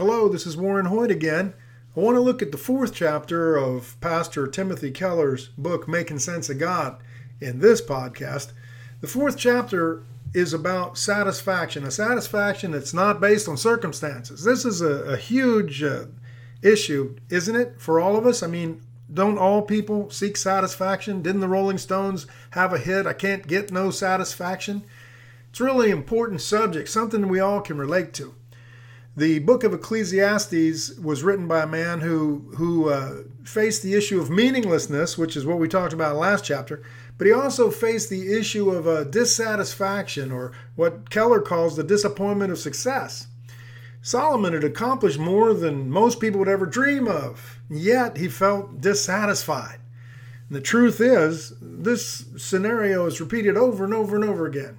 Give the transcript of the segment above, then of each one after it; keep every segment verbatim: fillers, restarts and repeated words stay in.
Hello, this is Warren Hoyt again. I want to look at the fourth chapter of Pastor Timothy Keller's book, Making Sense of God, in this podcast. The fourth chapter is about satisfaction, a satisfaction that's not based on circumstances. This is a, a huge uh, issue, isn't it, for all of us? I mean, don't all people seek satisfaction? Didn't the Rolling Stones have a hit, I Can't Get No Satisfaction? It's a really important subject, something we all can relate to. The book of Ecclesiastes was written by a man who, who uh, faced the issue of meaninglessness, which is what we talked about last chapter, but he also faced the issue of uh, dissatisfaction, or what Keller calls the disappointment of success. Solomon had accomplished more than most people would ever dream of, yet he felt dissatisfied. And the truth is, this scenario is repeated over and over and over again.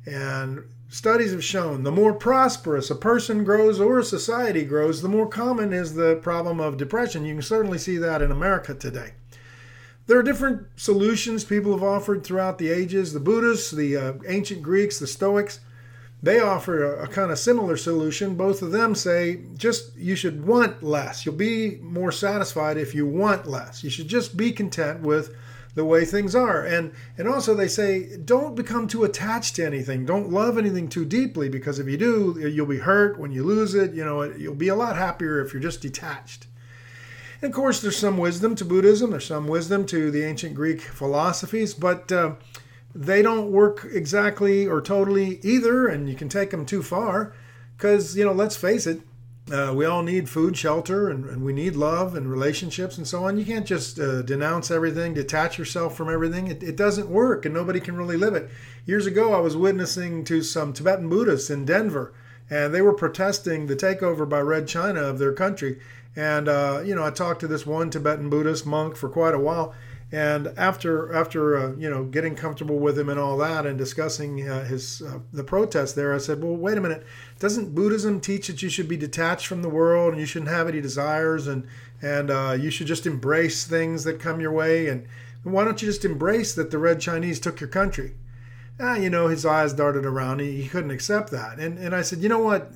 And studies have shown the more prosperous a person grows or a society grows, the more common is the problem of depression. You can certainly see that in America today. There are different solutions people have offered throughout the ages. The Buddhists, the uh, ancient Greeks, the Stoics, they offer a, a kind of similar solution. Both of them say just you should want less. You'll be more satisfied if you want less. You should just be content with the way things are. And and also they say, don't become too attached to anything. Don't love anything too deeply, because if you do, you'll be hurt when you lose it. You know, you'll be a lot happier if you're just detached. And of course, there's some wisdom to Buddhism. There's some wisdom to the ancient Greek philosophies, but uh, they don't work exactly or totally either, and you can take them too far because, you know, let's face it, Uh, we all need food, shelter, and, and we need love and relationships and so on. You can't just uh, denounce everything, detach yourself from everything. It, it doesn't work, and nobody can really live it. Years ago, I was witnessing to some Tibetan Buddhists in Denver, and they were protesting the takeover by Red China of their country. And, uh, you know, I talked to this one Tibetan Buddhist monk for quite a while. And after, after uh, you know, getting comfortable with him and all that, and discussing uh, his uh, the protest there, I said, well, wait a minute. Doesn't Buddhism teach that you should be detached from the world and you shouldn't have any desires, and and uh, you should just embrace things that come your way? And why don't you just embrace that the Red Chinese took your country? Ah, you know, his eyes darted around. He, he couldn't accept that. And and I said, you know what?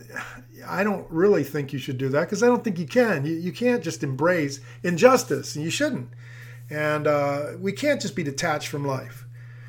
I don't really think you should do that, because I don't think you can. You, you can't just embrace injustice, and you shouldn't. And uh, we can't just be detached from life.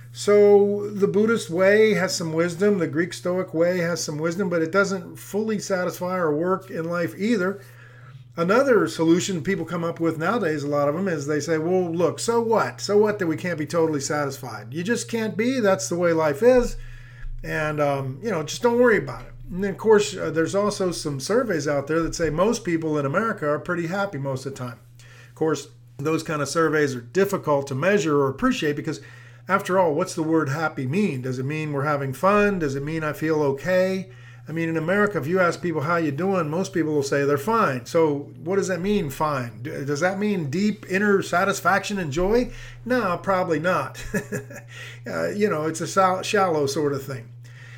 So the Buddhist way has some wisdom. The Greek Stoic way has some wisdom, but it doesn't fully satisfy or work in life either. Another solution people come up with nowadays, a lot of them, is they say, well, look, so what? So what that we can't be totally satisfied? You just can't be. That's the way life is. And, um, you know, just don't worry about it. And then, of course, uh, there's also some surveys out there that say most people in America are pretty happy most of the time. Of course, those kind of surveys are difficult to measure or appreciate, because after all, what's the word happy mean? Does it mean we're having fun? Does it mean I feel okay? I mean, in America, if you ask people how you doing, most people will say they're fine. So what does that mean, fine? Does that mean deep inner satisfaction and joy? No, probably not. uh, you know, it's a shallow sort of thing.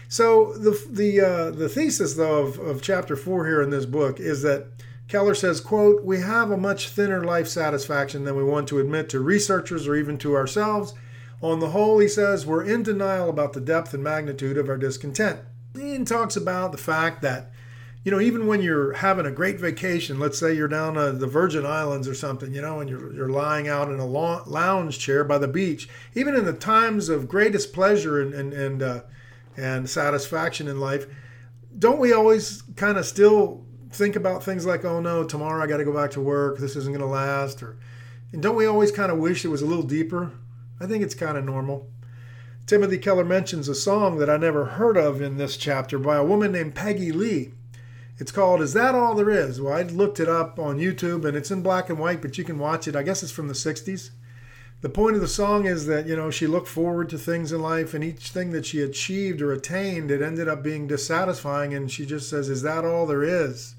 So the the uh, the thesis, though, of, of chapter four here in this book is that Keller says, quote, we have a much thinner life satisfaction than we want to admit to researchers or even to ourselves. On the whole, he says, we're in denial about the depth and magnitude of our discontent. He talks about the fact that, you know, even when you're having a great vacation, let's say you're down at the Virgin Islands or something, you know, and you're, you're lying out in a lounge chair by the beach, even in the times of greatest pleasure and, and, and, uh, and satisfaction in life, don't we always kind of still think about things like, oh no, tomorrow I got to go back to work, this isn't going to last? Or, and don't we always kind of wish it was a little deeper? I think it's kind of normal. Timothy Keller mentions a song that I never heard of in this chapter by a woman named Peggy Lee. It's called Is That All There Is? Well, I looked it up on YouTube, and it's in black and white, but you can watch it. I guess it's from the sixties. The point of the song is that, you know, she looked forward to things in life, and each thing that she achieved or attained, it ended up being dissatisfying, and she just says, is that all there is?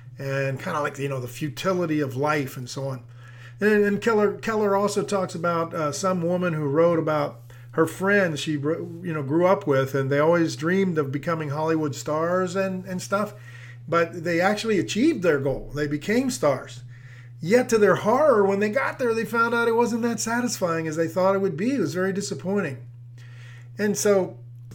And kind of like, you know, the futility of life and so on. And, and Keller Keller also talks about uh, some woman who wrote about her friends she, you know, grew up with, and they always dreamed of becoming Hollywood stars and, and stuff, but they actually achieved their goal. They became stars. Yet to their horror, when they got there, they found out it wasn't that satisfying as they thought it would be. It was very disappointing. And so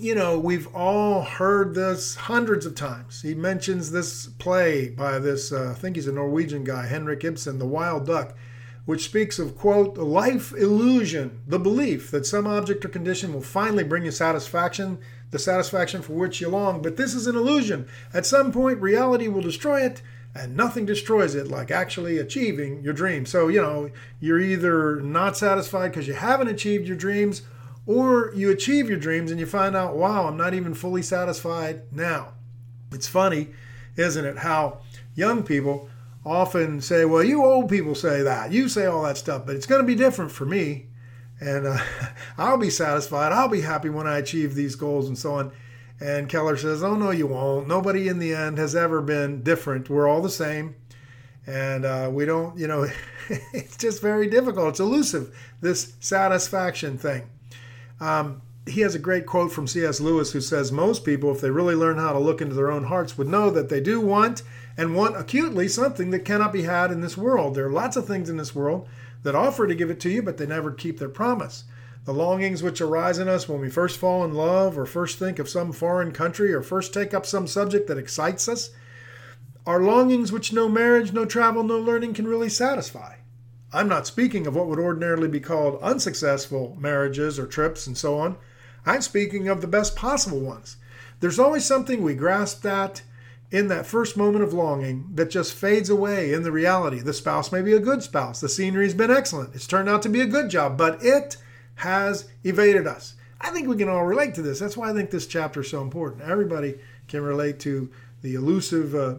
you know, we've all heard this hundreds of times. He mentions this play by this, uh, I think he's a Norwegian guy, Henrik Ibsen, The Wild Duck, which speaks of, quote, life illusion, the belief that some object or condition will finally bring you satisfaction, the satisfaction for which you long. But this is an illusion. At some point, reality will destroy it, and nothing destroys it like actually achieving your dream. So, you know, you're either not satisfied because you haven't achieved your dreams, or you achieve your dreams and you find out, wow, I'm not even fully satisfied now. It's funny, isn't it, how young people often say, well, you old people say that. You say all that stuff, but it's going to be different for me. And uh, I'll be satisfied. I'll be happy when I achieve these goals and so on. And Keller says, oh, no, you won't. Nobody in the end has ever been different. We're all the same. And uh, we don't, you know, it's just very difficult. It's elusive, this satisfaction thing. Um, he has a great quote from C S Lewis who says, most people, if they really learn how to look into their own hearts, would know that they do want and want acutely something that cannot be had in this world. There are lots of things in this world that offer to give it to you, but they never keep their promise. The longings which arise in us when we first fall in love or first think of some foreign country or first take up some subject that excites us are longings which no marriage, no travel, no learning can really satisfy. I'm not speaking of what would ordinarily be called unsuccessful marriages or trips and so on. I'm speaking of the best possible ones. There's always something we grasped at in that first moment of longing that just fades away in the reality. The spouse may be a good spouse. The scenery's been excellent. It's turned out to be a good job, but it has evaded us. I think we can all relate to this. That's why I think this chapter is so important. Everybody can relate to the elusive uh,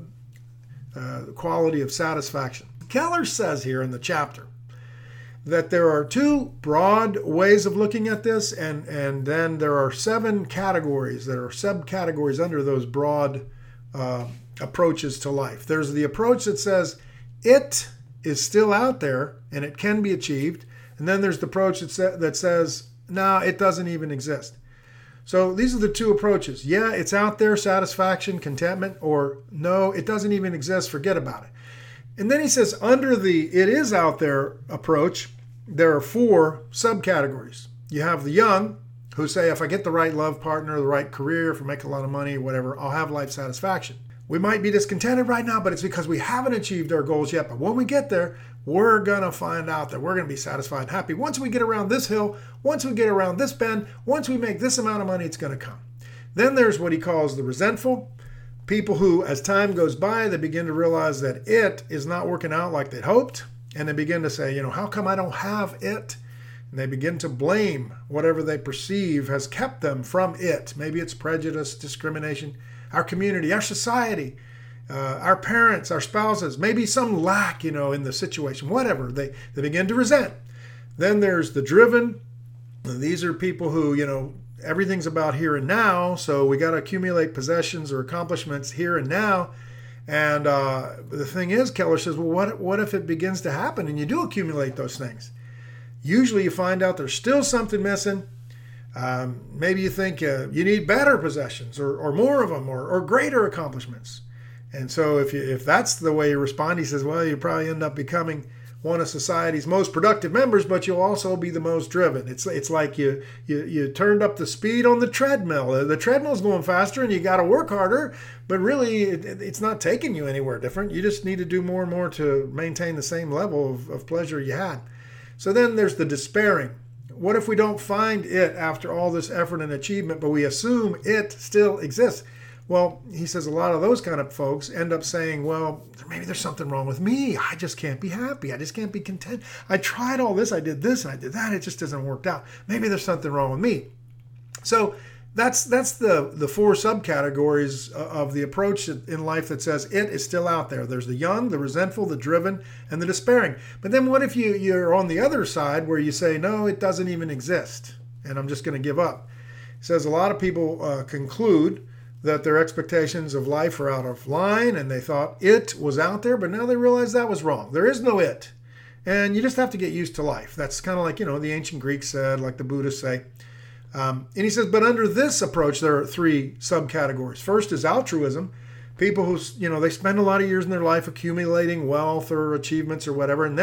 uh, quality of satisfaction. Keller says here in the chapter that there are two broad ways of looking at this, and, and then there are seven categories that are subcategories under those broad uh, approaches to life. There's the approach that says it is still out there and it can be achieved. And then there's the approach that, sa- that says, no, it doesn't even exist. So these are the two approaches. Yeah, it's out there, satisfaction, contentment, or no, it doesn't even exist, forget about it. And then he says, under the it is out there approach, there are four subcategories. You have the young who say, if I get the right love partner, the right career, if I make a lot of money, whatever, I'll have life satisfaction. We might be discontented right now, but it's because we haven't achieved our goals yet. But when we get there, we're going to find out that we're going to be satisfied and happy. Once we get around this hill, once we get around this bend, once we make this amount of money, it's going to come. Then there's what he calls the resentful. People who, as time goes by, they begin to realize that it is not working out like they'd hoped. And they begin to say, you know, how come I don't have it? And they begin to blame whatever they perceive has kept them from it. Maybe it's prejudice, discrimination, our community, our society, uh, our parents, our spouses, maybe some lack, you know, in the situation, whatever. They, they begin to resent. Then there's the driven. And these are people who, you know, everything's about here and now, so we got to accumulate possessions or accomplishments here and now. And uh, the thing is, Keller says, well, what, what if it begins to happen and you do accumulate those things? Usually you find out there's still something missing. Um, maybe you think uh, you need better possessions or, or more of them or, or greater accomplishments. And so if you, if that's the way you respond, he says, well, you probably end up becoming one of society's most productive members, but you'll also be the most driven. It's it's like you you, you turned up the speed on the treadmill. The, the treadmill's going faster and you got to work harder, but really it, it's not taking you anywhere different. You just need to do more and more to maintain the same level of, of pleasure you had. So then there's the despairing. What if we don't find it after all this effort and achievement, but we assume it still exists? Well, he says a lot of those kind of folks end up saying, well, maybe there's something wrong with me. I just can't be happy. I just can't be content. I tried all this. I did this and I did that. It just doesn't work out. Maybe there's something wrong with me. So that's that's the, the four subcategories of the approach in life that says it is still out there. There's the young, the resentful, the driven, and the despairing. But then what if you, you're on the other side where you say, no, it doesn't even exist, and I'm just going to give up? He says a lot of people uh, conclude that their expectations of life are out of line, and they thought it was out there, but now they realize that was wrong. There is no it. And you just have to get used to life. That's kind of like, you know, the ancient Greeks said, like the Buddhists say. Um, and he says, but under this approach, there are three subcategories. First is altruism. People who, you know, they spend a lot of years in their life accumulating wealth or achievements or whatever, and then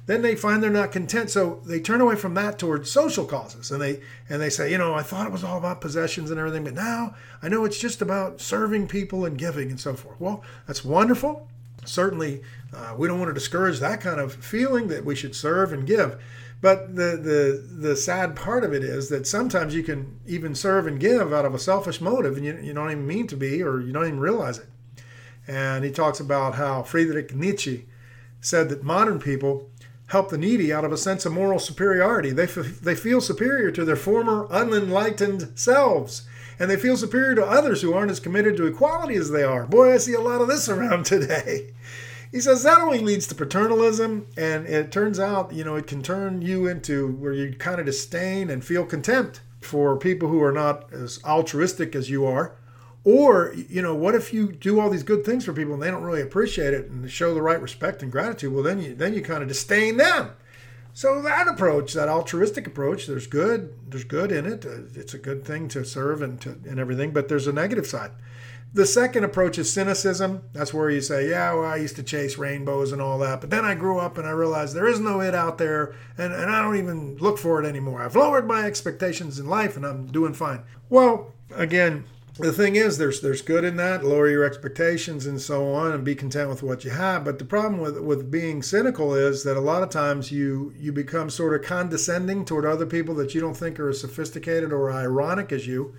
then they find they're not content. So they turn away from that towards social causes. And they and they say, you know, I thought it was all about possessions and everything, but now I know it's just about serving people and giving and so forth. Well, that's wonderful. Certainly, uh, we don't want to discourage that kind of feeling that we should serve and give. But the, the the sad part of it is that sometimes you can even serve and give out of a selfish motive, and you, you don't even mean to be, or you don't even realize it. And he talks about how Friedrich Nietzsche said that modern people help the needy out of a sense of moral superiority. They, f- they feel superior to their former unenlightened selves. And they feel superior to others who aren't as committed to equality as they are. Boy, I see a lot of this around today. He says that only leads to paternalism, and it turns out, you know, it can turn you into where you kind of disdain and feel contempt for people who are not as altruistic as you are. Or, you know, what if you do all these good things for people and they don't really appreciate it and show the right respect and gratitude? Well, then you then you kind of disdain them. So that approach, that altruistic approach, there's good, there's good in it. It's a good thing to serve and to, and everything, but there's a negative side. The second approach is cynicism. That's where you say, yeah, well, I used to chase rainbows and all that, but then I grew up and I realized there is no it out there, and, and I don't even look for it anymore. I've lowered my expectations in life and I'm doing fine. Well, again, the thing is, there's there's good in that. Lower your expectations and so on, and be content with what you have. But the problem with with being cynical is that a lot of times you you become sort of condescending toward other people that you don't think are as sophisticated or ironic as you.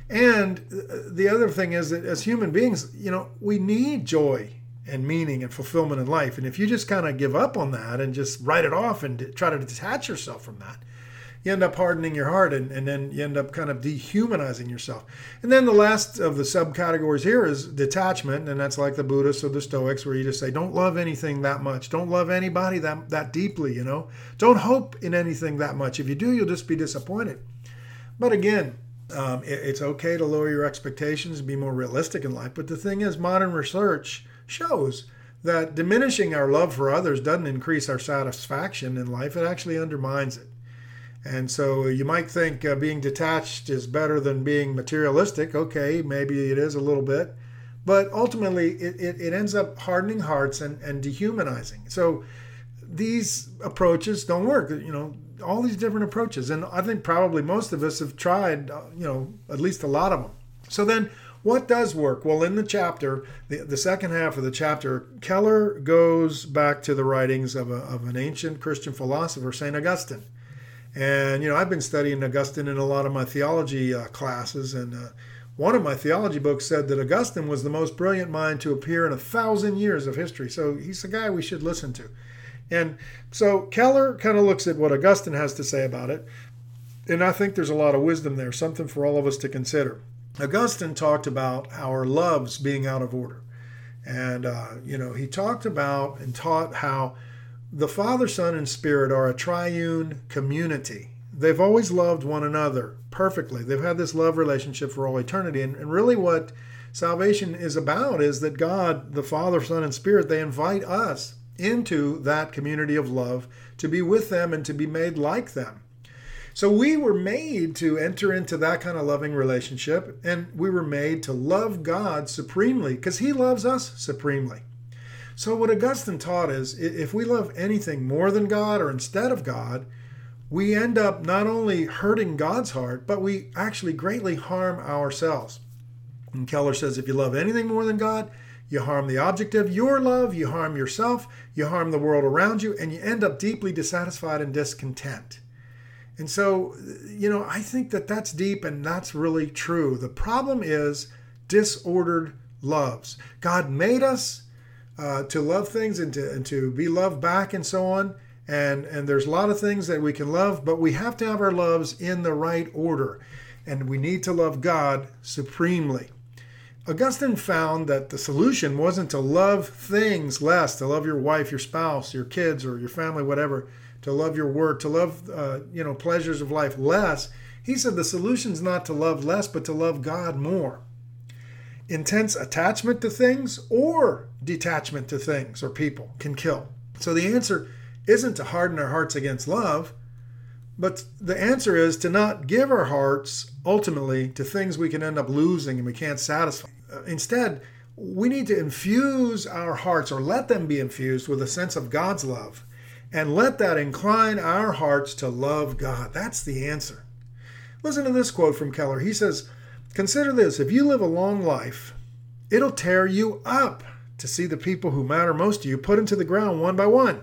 And the other thing is that as human beings, you know, we need joy and meaning and fulfillment in life. And if you just kind of give up on that and just write it off and try to detach yourself from that, you end up hardening your heart, and, and then you end up kind of dehumanizing yourself. And then the last of the subcategories here is detachment, and that's like the Buddhists or the Stoics, where you just say, don't love anything that much. Don't love anybody that, that deeply, you know. Don't hope in anything that much. If you do, you'll just be disappointed. But again, um, it, it's okay to lower your expectations and be more realistic in life. But the thing is, modern research shows that diminishing our love for others doesn't increase our satisfaction in life. It actually undermines it. And so you might think uh, being detached is better than being materialistic. Okay, maybe it is a little bit. But ultimately, it, it, it ends up hardening hearts and, and dehumanizing. So these approaches don't work. You know, all these different approaches. And I think probably most of us have tried, uh, you know, at least a lot of them. So then what does work? Well, in the chapter, the, the second half of the chapter, Keller goes back to the writings of, a, of an ancient Christian philosopher, Saint Augustine. And, you know, I've been studying Augustine in a lot of my theology uh, classes. And uh, one of my theology books said that Augustine was the most brilliant mind to appear in a thousand years of history. So he's the guy we should listen to. And so Keller kind of looks at what Augustine has to say about it. And I think there's a lot of wisdom there, something for all of us to consider. Augustine talked about our loves being out of order. And, uh, you know, he talked about and taught how the Father, Son, and Spirit are a triune community. They've always loved one another perfectly. They've had this love relationship for all eternity. And, and really what salvation is about is that God, the Father, Son, and Spirit, they invite us into that community of love to be with them and to be made like them. So we were made to enter into that kind of loving relationship, and we were made to love God supremely because He loves us supremely. So what Augustine taught is if we love anything more than God or instead of God, we end up not only hurting God's heart, but we actually greatly harm ourselves. And Keller says if you love anything more than God, you harm the object of your love, you harm yourself, you harm the world around you, and you end up deeply dissatisfied and discontent. And so, you know, I think that that's deep and that's really true. The problem is disordered loves. God made us Uh, to love things and to and to be loved back and so on. And, and there's a lot of things that we can love, but we have to have our loves in the right order. And we need to love God supremely. Augustine found that the solution wasn't to love things less, to love your wife, your spouse, your kids, or your family, whatever, to love your work, to love uh, you know, pleasures of life less. He said the solution's not to love less, but to love God more. Intense attachment to things or detachment to things or people can kill. So the answer isn't to harden our hearts against love, but the answer is to not give our hearts ultimately to things we can end up losing and we can't satisfy. Instead, we need to infuse our hearts or let them be infused with a sense of God's love And let that incline our hearts to love God. That's the answer. Listen to this quote from Keller. He says, consider this, if you live a long life, it'll tear you up to see the people who matter most to you put into the ground one by one.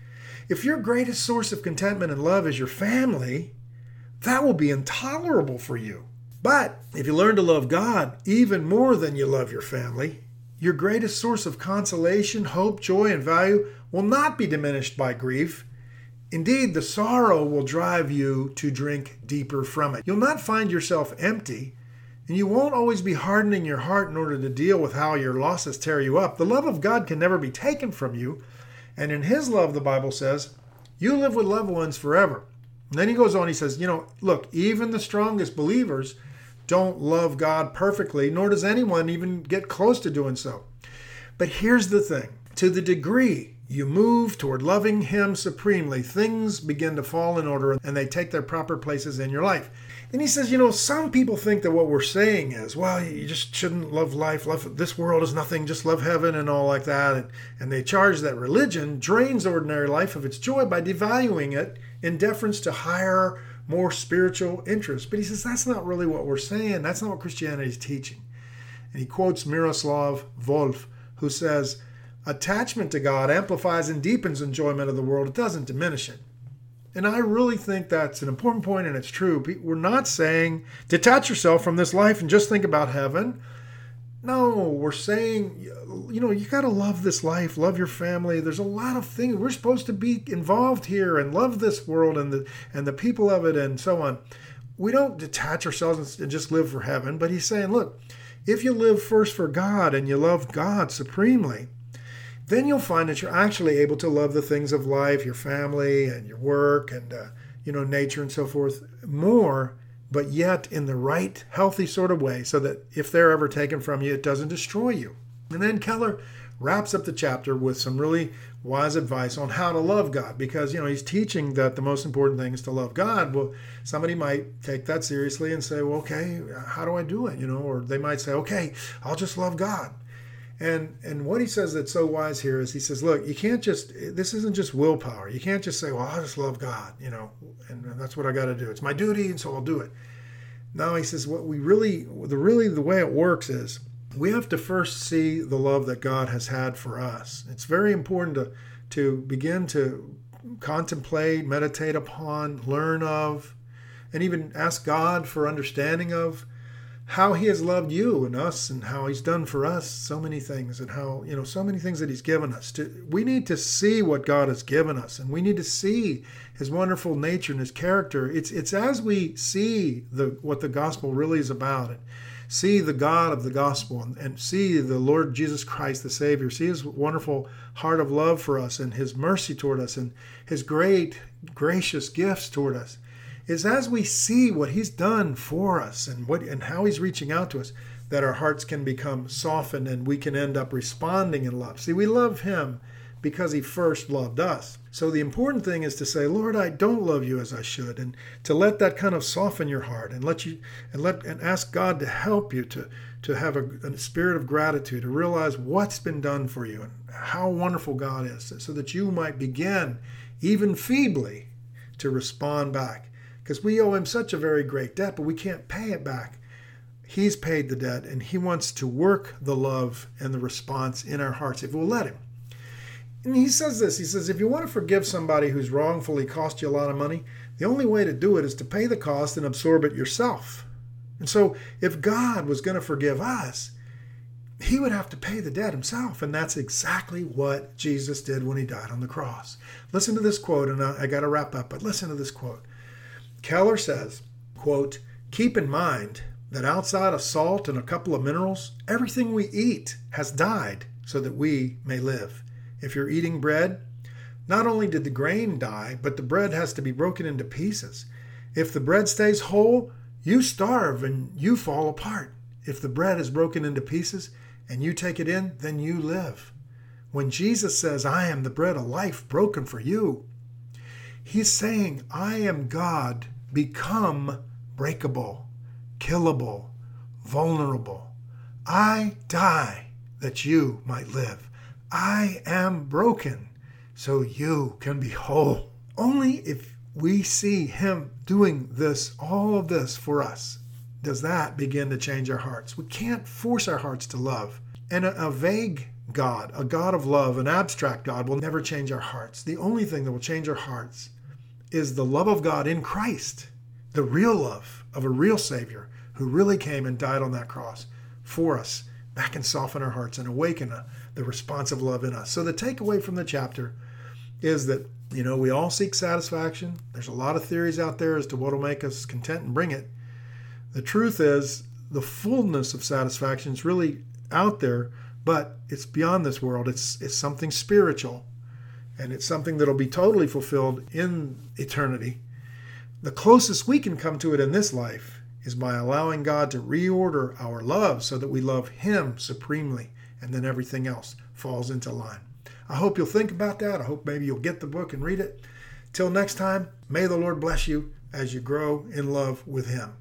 If your greatest source of contentment and love is your family, that will be intolerable for you. But if you learn to love God even more than you love your family, your greatest source of consolation, hope, joy, and value will not be diminished by grief. Indeed, the sorrow will drive you to drink deeper from it. You'll not find yourself empty, and you won't always be hardening your heart in order to deal with how your losses tear you up. The love of God can never be taken from you, and in His love, the Bible says, you live with loved ones forever. And then he goes on, he says, you know, look, even the strongest believers don't love God perfectly, nor does anyone even get close to doing so. But here's the thing. To the degree you move toward loving Him supremely, things begin to fall in order and they take their proper places in your life. And he says, you know, some people think that what we're saying is, well, you just shouldn't love life. Love, this world is nothing. Just love heaven and all like that. And, and they charge that religion drains ordinary life of its joy by devaluing it in deference to higher, more spiritual interests. But he says, that's not really what we're saying. That's not what Christianity is teaching. And he quotes Miroslav Volf, who says, attachment to God amplifies and deepens enjoyment of the world. It doesn't diminish it. And I really think that's an important point, and it's true. We're not saying detach yourself from this life and just think about heaven. No, we're saying, you know, you got to love this life, love your family. There's a lot of things. We're supposed to be involved here and love this world and the and the people of it and so on. We don't detach ourselves and just live for heaven. But he's saying, look, if you live first for God and you love God supremely, then you'll find that you're actually able to love the things of life, your family and your work and, uh, you know, nature and so forth more, but yet in the right, healthy sort of way so that if they're ever taken from you, it doesn't destroy you. And then Keller wraps up the chapter with some really wise advice on how to love God because, you know, he's teaching that the most important thing is to love God. Well, somebody might take that seriously and say, well, okay, how do I do it? You know, or they might say, okay, I'll just love God. And and what he says that's so wise here is he says, look, you can't just, this isn't just willpower. You can't just say, well, I just love God, you know, and that's what I got to do. It's my duty, and so I'll do it. No, he says, what we really, the really the way it works is we have to first see the love that God has had for us. It's very important to, to begin to contemplate, meditate upon, learn of, and even ask God for understanding of how He has loved you and us and how He's done for us so many things and how, you know, so many things that He's given us. To, we need to see what God has given us and we need to see His wonderful nature and His character. It's it's as we see the what the gospel really is about and see the God of the gospel and, and see the Lord Jesus Christ, the Savior, see His wonderful heart of love for us and His mercy toward us and His great, gracious gifts toward us. Is as we see what He's done for us and what and how He's reaching out to us, that our hearts can become softened and we can end up responding in love. See, we love Him because He first loved us. So the important thing is to say, Lord, I don't love you as I should, and to let that kind of soften your heart and let you and let and ask God to help you to to have a, a spirit of gratitude, to realize what's been done for you and how wonderful God is, so that you might begin, even feebly, to respond back. Because we owe Him such a very great debt, but we can't pay it back. He's paid the debt, and He wants to work the love and the response in our hearts if we'll let Him. And He says this, He says, if you want to forgive somebody who's wrongfully cost you a lot of money, the only way to do it is to pay the cost and absorb it yourself. And so if God was going to forgive us, He would have to pay the debt Himself, and that's exactly what Jesus did when He died on the cross. Listen to this quote, and I, I got to wrap up, but listen to this quote. Keller says, quote, keep in mind that outside of salt and a couple of minerals, everything we eat has died so that we may live. If you're eating bread, not only did the grain die, but the bread has to be broken into pieces. If the bread stays whole, you starve and you fall apart. If the bread is broken into pieces and you take it in, then you live. When Jesus says, I am the bread of life broken for you, He's saying, I am God become breakable, killable, vulnerable. I die that you might live. I am broken so you can be whole. Only if we see him doing this, all of this for us, does that begin to change our hearts. We can't force our hearts to love. And a, a vague God, a God of love, an abstract God will never change our hearts. The only thing that will change our hearts is the love of God in Christ, the real love of a real Savior who really came and died on that cross for us. That can soften our hearts and awaken a, the responsive love in us. So the takeaway from the chapter is that, you know, we all seek satisfaction. There's a lot of theories out there as to what will make us content and bring it. The truth is the fullness of satisfaction is really out there, but it's beyond this world. It's it's something spiritual, and it's something that'll be totally fulfilled in eternity. The closest we can come to it in this life is by allowing God to reorder our love so that we love him supremely, and then everything else falls into line. I hope you'll think about that. I hope maybe you'll get the book and read it. Till next time, may the Lord bless you as you grow in love with him.